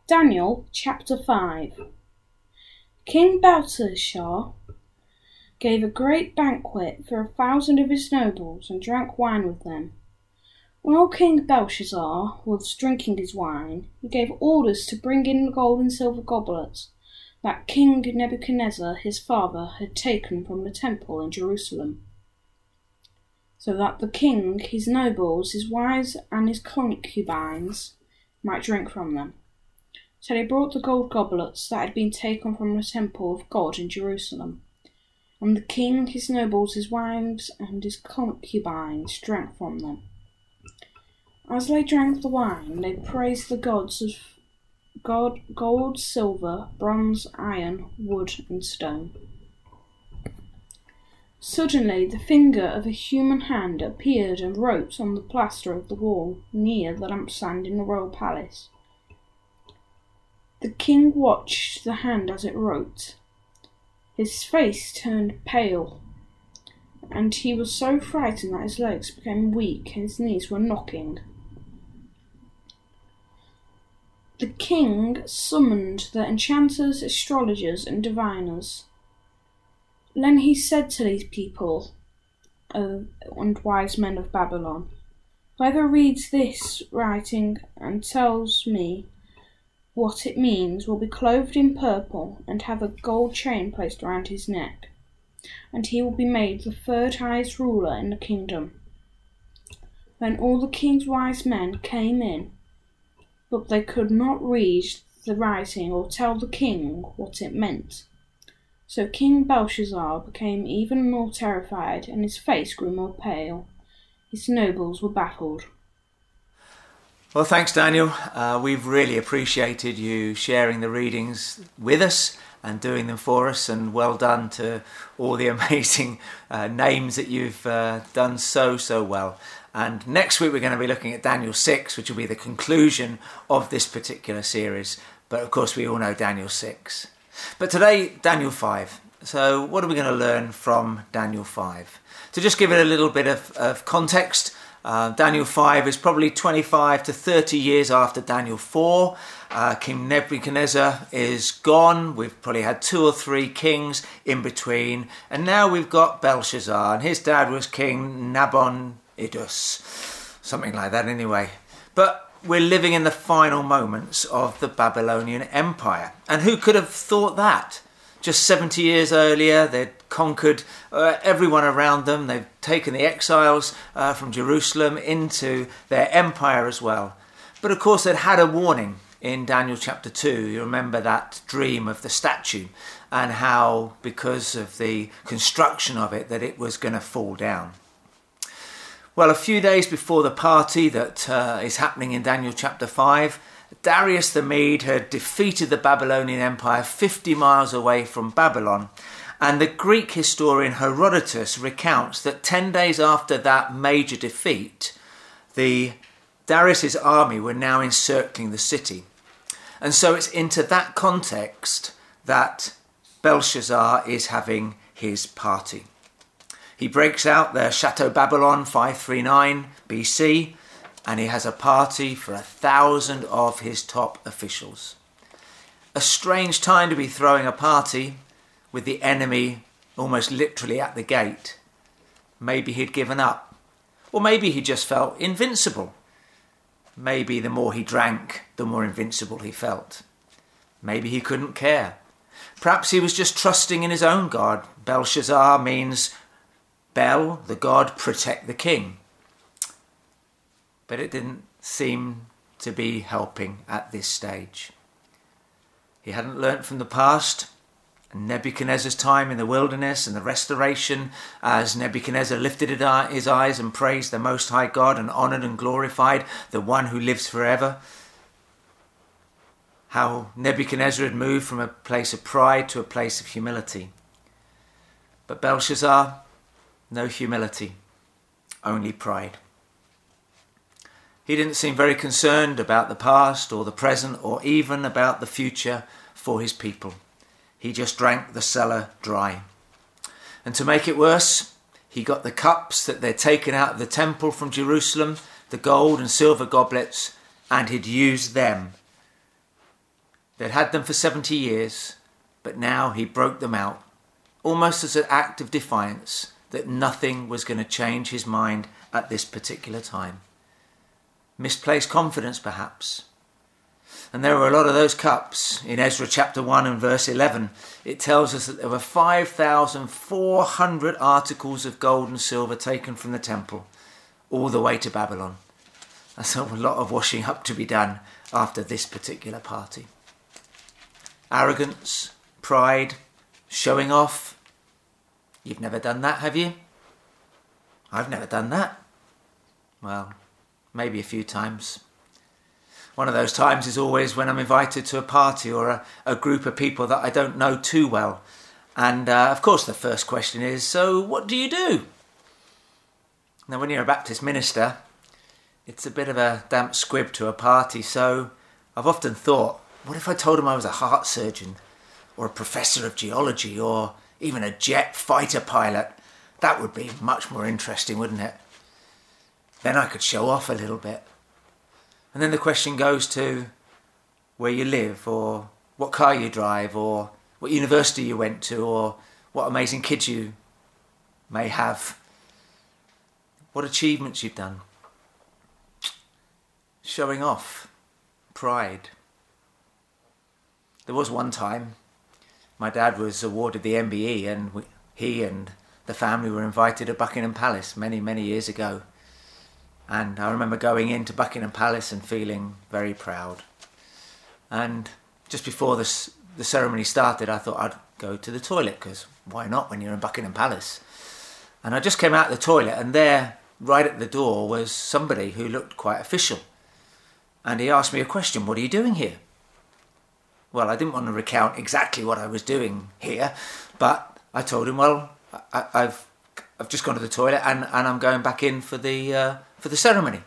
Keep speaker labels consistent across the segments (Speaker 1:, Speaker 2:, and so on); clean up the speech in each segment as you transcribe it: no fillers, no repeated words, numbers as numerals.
Speaker 1: Daniel chapter 5. King Belshazzar gave a great banquet for 1,000 of his nobles and drank wine with them. While King Belshazzar was drinking his wine, he gave orders to bring in the gold and silver goblets that King Nebuchadnezzar his father had taken from the temple in Jerusalem, so that the king, his nobles, his wives, and his concubines might drink from them. So they brought the gold goblets that had been taken from the temple of God in Jerusalem. And the king, his nobles, his wives, and his concubines drank from them. As they drank the wine, they praised the gods of gold, silver, bronze, iron, wood, and stone. Suddenly the finger of a human hand appeared and wrote on the plaster of the wall near the lampstand in the royal palace. The king watched the hand as it wrote. His face turned pale, and he was so frightened that his legs became weak and his knees were knocking. The king summoned the enchanters, astrologers, and diviners. Then he said to these people and wise men of Babylon, "Whoever reads this writing and tells me what it means will be clothed in purple and have a gold chain placed around his neck, and he will be made the third highest ruler in the kingdom." Then all the king's wise men came in, but they could not read the writing or tell the king what it meant. So King Belshazzar became even more terrified, and his face grew more pale. His nobles were baffled.
Speaker 2: Well, thanks, Daniel. We've really appreciated you sharing the readings with us and doing them for us, and well done to all the amazing names that you've done so well. And next week we're going to be looking at Daniel 6, which will be the conclusion of this particular series. But of course we all know Daniel 6. But today, Daniel 5. So what are we going to learn from Daniel 5? To just give it a little bit of context, Daniel 5 is probably 25 to 30 years after Daniel 4. King Nebuchadnezzar is gone. We've probably had 2 or 3 kings in between. And now we've got Belshazzar, and his dad was King Nabonidus. Something like that anyway. But we're living in the final moments of the Babylonian Empire. And who could have thought that? Just 70 years earlier, they'd conquered everyone around them. They've taken the exiles from Jerusalem into their empire as well. But of course, they'd had a warning in Daniel chapter 2. You remember that dream of the statue and how, because of the construction of it, that it was going to fall down. Well, a few days before the party that is happening in Daniel chapter 5, Darius the Mede had defeated the Babylonian Empire 50 miles away from Babylon. And the Greek historian Herodotus recounts that 10 days after that major defeat, Darius's army were now encircling the city. And so it's into that context that Belshazzar is having his party. He breaks out the Chateau Babylon 539 BC, and he has a party for 1,000 of his top officials. A strange time to be throwing a party with the enemy almost literally at the gate. Maybe he'd given up, or maybe he just felt invincible. Maybe the more he drank, the more invincible he felt. Maybe he couldn't care. Perhaps he was just trusting in his own God. Belshazzar means Bel, the god, protect the king. But it didn't seem to be helping at this stage. He hadn't learnt from the past. Nebuchadnezzar's time in the wilderness and the restoration, as Nebuchadnezzar lifted his eyes and praised the Most High God and honoured and glorified the one who lives forever. How Nebuchadnezzar had moved from a place of pride to a place of humility. But Belshazzar, no humility, only pride. He didn't seem very concerned about the past or the present or even about the future for his people. He just drank the cellar dry. And to make it worse, he got the cups that they'd taken out of the temple from Jerusalem, the gold and silver goblets, and he'd used them They'd had them for 70 years, but now he broke them out, almost as an act of defiance that nothing was going to change his mind at this particular time. Misplaced confidence, perhaps. And there were a lot of those cups. In Ezra chapter 1 and verse 11, it tells us that there were 5,400 articles of gold and silver taken from the temple all the way to Babylon. That's a lot of washing up to be done after this particular party. Arrogance, pride, showing off. You've never done that, have you? I've never done that. Well, maybe a few times. One of those times is always when I'm invited to a party or a group of people that I don't know too well. And of course the first question is, so what do you do? Now when you're a Baptist minister, it's a bit of a damp squib to a party, so I've often thought, what if I told them I was a heart surgeon or a professor of geology or even a jet fighter pilot? That would be much more interesting, wouldn't it? Then I could show off a little bit. And then the question goes to where you live, or what car you drive, or what university you went to, or what amazing kids you may have, what achievements you've done. Showing off, pride. There was one time my dad was awarded the MBE, and he and the family were invited to Buckingham Palace many, many years ago. And I remember going into Buckingham Palace and feeling very proud. And just before the ceremony started, I thought I'd go to the toilet, because why not when you're in Buckingham Palace? And I just came out of the toilet, and there, right at the door, was somebody who looked quite official. And he asked me a question, what are you doing here? Well, I didn't want to recount exactly what I was doing here, but I told him, well, I've just gone to the toilet and I'm going back in for the ceremony.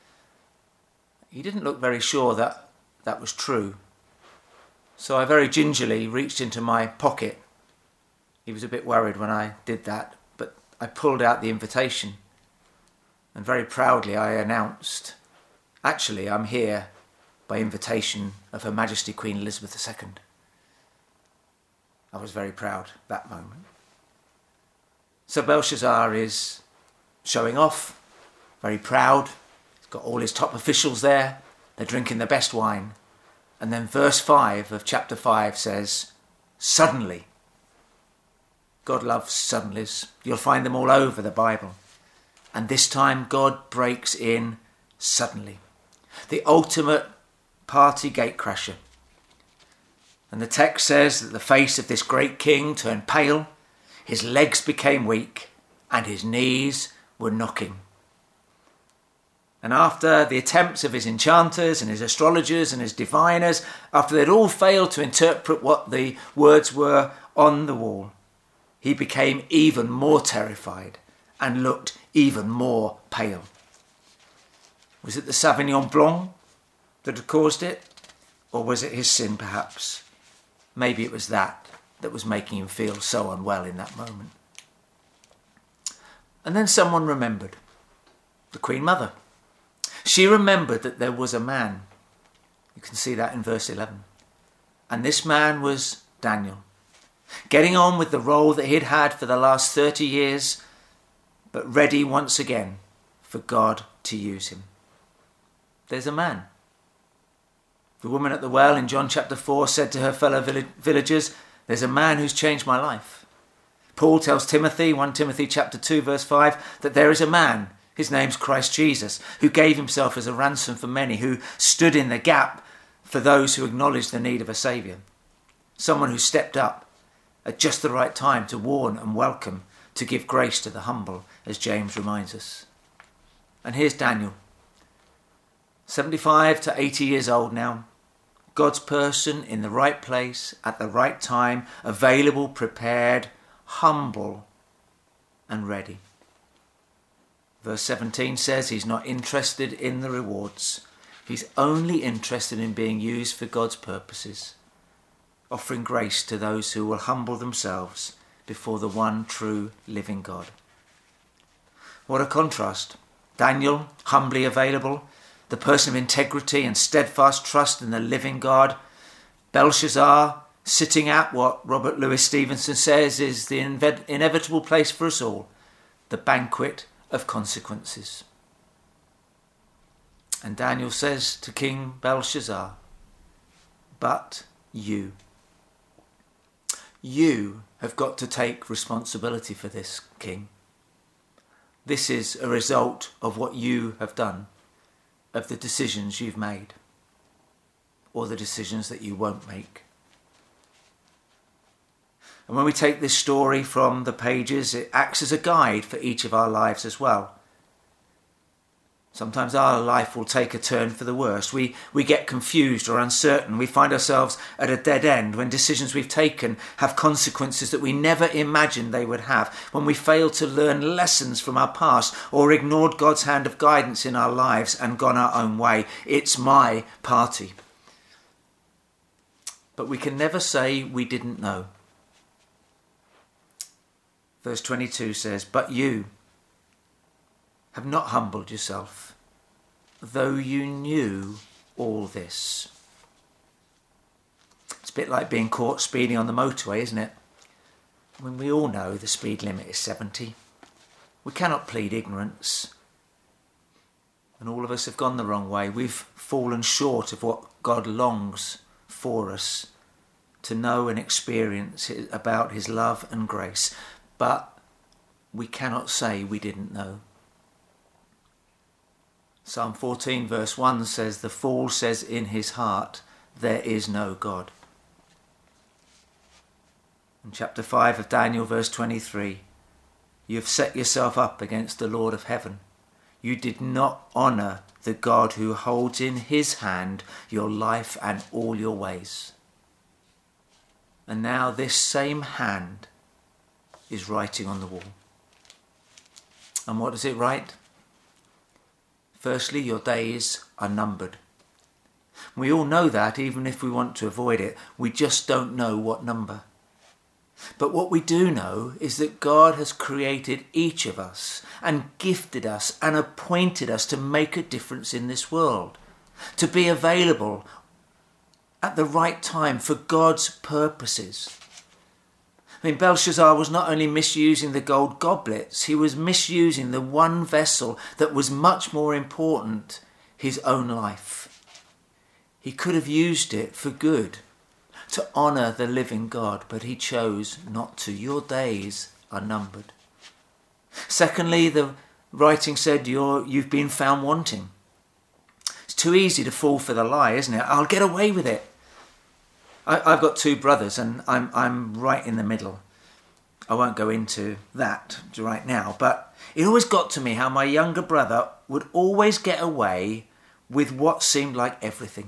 Speaker 2: He didn't look very sure that was true. So I very gingerly reached into my pocket. He was a bit worried when I did that, but I pulled out the invitation and very proudly I announced, actually, I'm here by invitation of Her Majesty Queen Elizabeth II. I was very proud that moment. So Belshazzar is showing off, very proud. He's got all his top officials there. They're drinking the best wine. And then verse 5 of chapter 5 says, suddenly. God loves suddenlies. You'll find them all over the Bible. And this time God breaks in suddenly. The ultimate party gatecrasher. And the text says that the face of this great king turned pale, his legs became weak, and his knees were knocking. And after the attempts of his enchanters and his astrologers and his diviners, after they'd all failed to interpret what the words were on the wall, he became even more terrified and looked even more pale. Was it the Sauvignon Blanc that had caused it? Or was it his sin, perhaps? Maybe it was that was making him feel so unwell in that moment. And then someone remembered. The Queen Mother. She remembered that there was a man. You can see that in verse 11. And this man was Daniel. Getting on with the role that he'd had for the last 30 years, but ready once again for God to use him. There's a man. The woman at the well in John chapter 4 said to her fellow villagers, there's a man who's changed my life. Paul tells Timothy, 1 Timothy chapter 2 verse 5, that there is a man, his name's Christ Jesus, who gave himself as a ransom for many, who stood in the gap for those who acknowledged the need of a saviour. Someone who stepped up at just the right time to warn and welcome, to give grace to the humble, as James reminds us. And here's Daniel, 75 to 80 years old now, God's person in the right place at the right time, available, prepared, humble and ready. Verse 17 says he's not interested in the rewards. He's only interested in being used for God's purposes, offering grace to those who will humble themselves before the one true living God. What a contrast. Daniel, humbly available, the person of integrity and steadfast trust in the living God, Belshazzar sitting at what Robert Louis Stevenson says is the inevitable place for us all, the banquet of consequences. And Daniel says to King Belshazzar, but you have got to take responsibility for this, King. This is a result of what you have done, of the decisions you've made, or the decisions that you won't make. And when we take this story from the pages, it acts as a guide for each of our lives as well. Sometimes our life will take a turn for the worse. We get confused or uncertain. We find ourselves at a dead end when decisions we've taken have consequences that we never imagined they would have. When we fail to learn lessons from our past or ignored God's hand of guidance in our lives and gone our own way. It's my party. But we can never say we didn't know. Verse 22 says, but you have not humbled yourself, though you knew all this. It's a bit like being caught speeding on the motorway, isn't it? I mean, we all know the speed limit is 70. We cannot plead ignorance. And all of us have gone the wrong way. We've fallen short of what God longs for us to know and experience about his love and grace. But we cannot say we didn't know. Psalm 14 verse 1 says, the fool says in his heart, there is no God. In chapter 5 of Daniel verse 23, you have set yourself up against the Lord of heaven. You did not honour the God who holds in his hand your life and all your ways. And now this same hand is writing on the wall. And what does it write? Firstly, your days are numbered. We all know that, even if we want to avoid it. We just don't know what number. But what we do know is that God has created each of us and gifted us and appointed us to make a difference in this world, to be available at the right time for God's purposes. I mean, Belshazzar was not only misusing the gold goblets, he was misusing the one vessel that was much more important, his own life. He could have used it for good, to honour the living God, but he chose not to. Your days are numbered. Secondly, the writing said you've been found wanting. It's too easy to fall for the lie, isn't it? I'll get away with it. I've got two brothers and I'm right in the middle. I won't go into that right now, but it always got to me how my younger brother would always get away with what seemed like everything.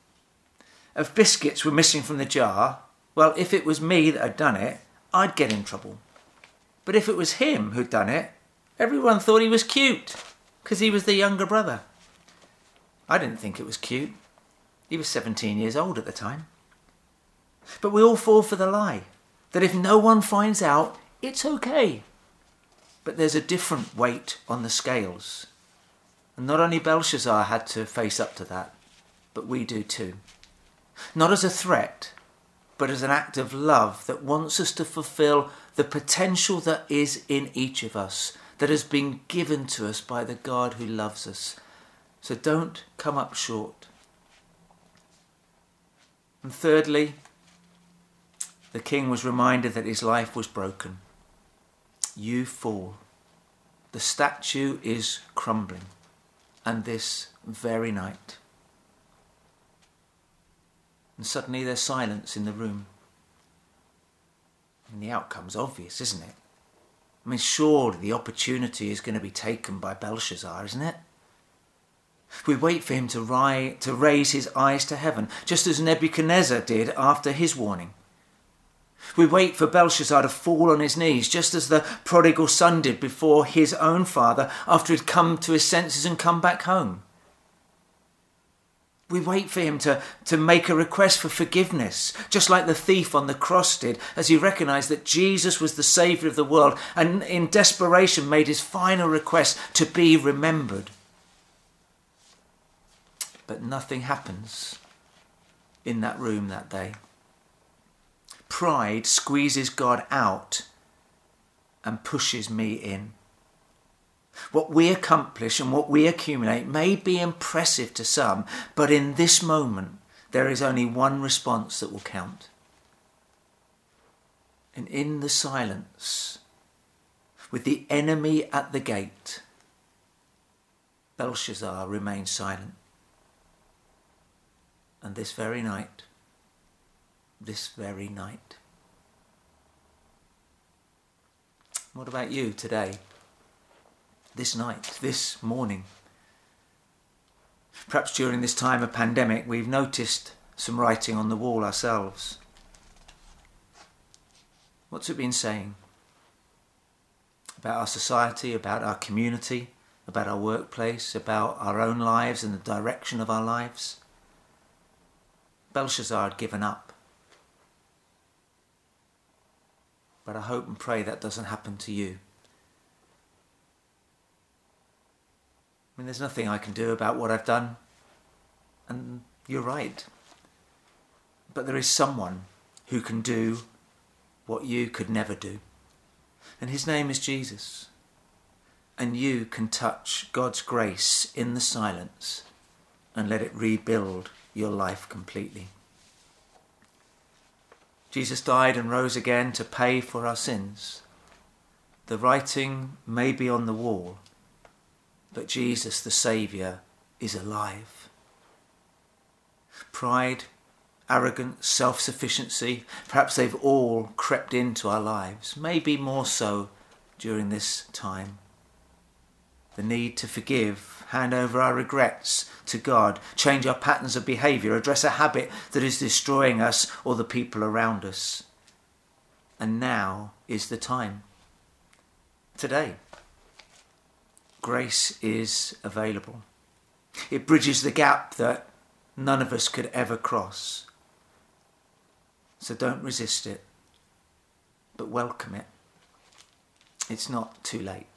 Speaker 2: If biscuits were missing from the jar, well, if it was me that had done it, I'd get in trouble. But if it was him who'd done it, everyone thought he was cute because he was the younger brother. I didn't think it was cute. He was 17 years old at the time. But we all fall for the lie that if no one finds out, it's okay. But there's a different weight on the scales. And not only Belshazzar had to face up to that, but we do too. Not as a threat, but as an act of love that wants us to fulfill the potential that is in each of us, that has been given to us by the God who loves us. So don't come up short. And thirdly, the king was reminded that his life was broken. You fool. The statue is crumbling, and this very night. And suddenly there's silence in the room. And the outcome's obvious, isn't it? I mean, surely the opportunity is going to be taken by Belshazzar, isn't it? We wait for him to raise his eyes to heaven, just as Nebuchadnezzar did after his warning. We wait for Belshazzar to fall on his knees, just as the prodigal son did before his own father after he'd come to his senses and come back home. We wait for him to make a request for forgiveness, just like the thief on the cross did, as he recognised that Jesus was the Saviour of the world and in desperation made his final request to be remembered. But nothing happens. in that room that day. Pride squeezes God out and pushes me in. What we accomplish and what we accumulate may be impressive to some, but in this moment, there is only one response that will count. And in the silence, with the enemy at the gate, Belshazzar remained silent. And this very night, what about you today? This night, this morning? Perhaps during this time of pandemic, we've noticed some writing on the wall ourselves. What's it been saying? About our society, about our community, about our workplace, about our own lives and the direction of our lives? Belshazzar had given up. But I hope and pray that doesn't happen to you. I mean, there's nothing I can do about what I've done. And you're right. But there is someone who can do what you could never do. And his name is Jesus. And you can touch God's grace in the silence and let it rebuild your life completely. Jesus died and rose again to pay for our sins. The writing may be on the wall, but Jesus, the Saviour, is alive. Pride, arrogance, self-sufficiency, perhaps they've all crept into our lives, maybe more so during this time. The need to forgive, hand over our regrets to God, change our patterns of behaviour, address a habit that is destroying us or the people around us. And now is the time. Today. Grace is available. It bridges the gap that none of us could ever cross. So don't resist it, but welcome it. It's not too late.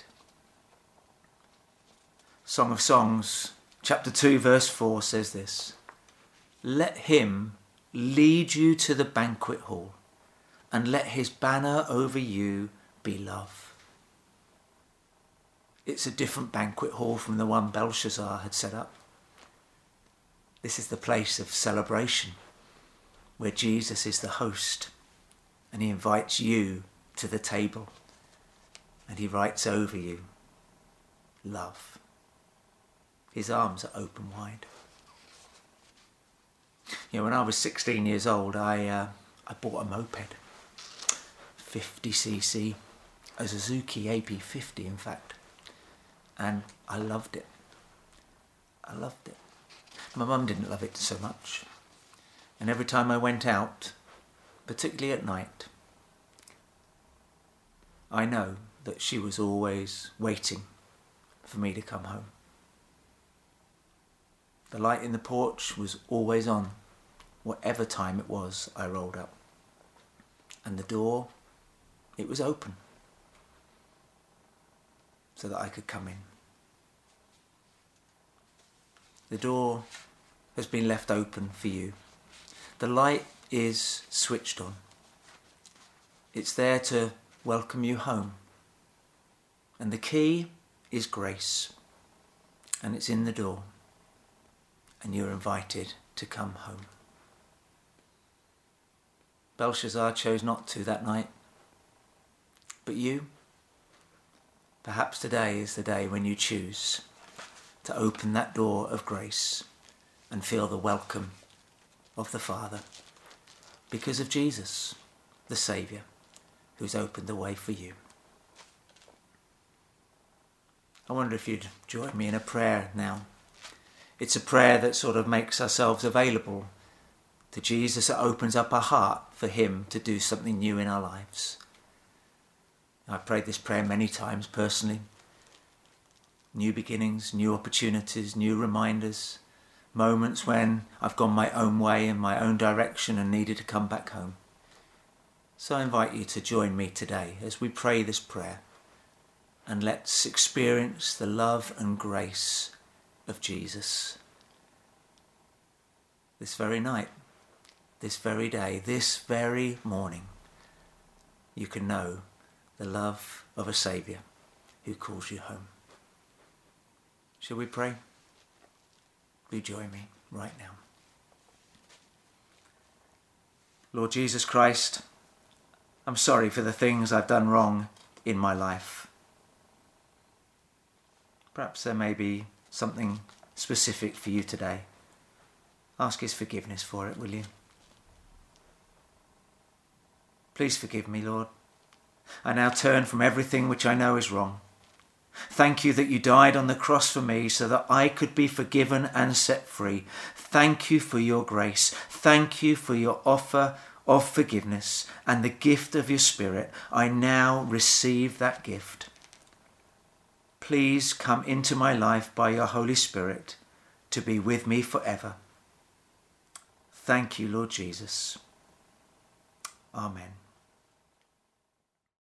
Speaker 2: Song of Songs, chapter 2, verse 4 says this: "Let him lead you to the banquet hall, and let his banner over you be love." It's a different banquet hall from the one Belshazzar had set up. This is the place of celebration, where Jesus is the host, and he invites you to the table, and he writes over you, love. His arms are open wide. You know, when I was 16 years old, I bought a moped, 50cc, a Suzuki AP50 in fact, and I loved it. My mum didn't love it so much, and every time I went out, particularly at night, I know that she was always waiting for me to come home. The light in the porch was always on, whatever time it was I rolled up. And the door, it was open, so that I could come in. The door has been left open for you. The light is switched on. It's there to welcome you home. And the key is grace. And it's in the door. And you're invited to come home. Belshazzar chose not to that night. But you, perhaps today is the day when you choose to open that door of grace and feel the welcome of the Father because of Jesus, the Saviour, who's opened the way for you. I wonder if you'd join me in a prayer now. It's a prayer that sort of makes ourselves available to Jesus. It opens up our heart for him to do something new in our lives. I've prayed this prayer many times personally. New beginnings, new opportunities, new reminders, moments when I've gone my own way in my own direction and needed to come back home. So I invite you to join me today as we pray this prayer, and let's experience the love and grace of Jesus this very night this very day, this very morning, you can know the love of a Saviour who calls you home. Shall we pray? Do join me right now. Lord Jesus Christ, I'm sorry for the things I've done wrong in my life. Perhaps there may be something specific for you today. Ask his forgiveness for it, will you? Please forgive me, Lord. I now turn from everything which I know is wrong. Thank you that you died on the cross for me so that I could be forgiven and set free. Thank you for your grace. Thank you for your offer of forgiveness and the gift of your Spirit. I now receive that gift. Please come into my life by your Holy Spirit to be with me forever. Thank you, Lord Jesus. Amen.